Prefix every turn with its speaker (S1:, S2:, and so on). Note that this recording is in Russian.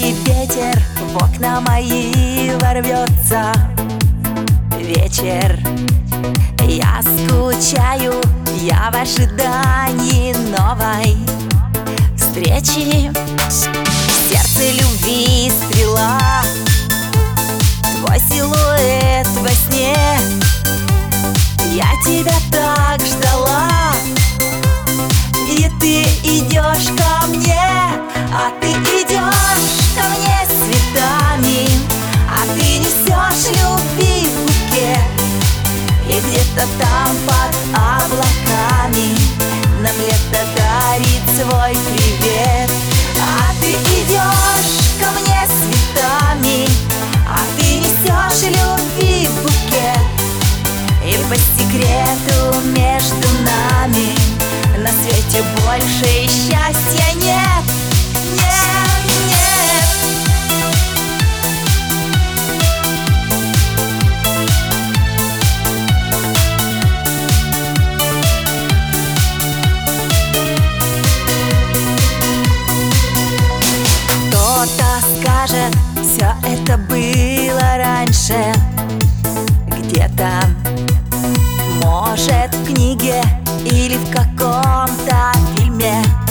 S1: И ветер в окна мои ворвется. Вечер, я скучаю, я в ожидании новой встречи. В сердце любви стрела, твой силуэт во сне. Я тебя так ждала, и ты идешь ко мне. А ты идешь ко мне цветами, а ты несешь любви в букет. И где-то там под облаками нам лето дарит свой привет. А ты идешь ко мне цветами, а ты несешь любви в букет. И по секрету между нами на свете больше счастья нет. Нет, нет. Кто-то скажет, все это было раньше, где-то, может, в книге или в каком-то фильме.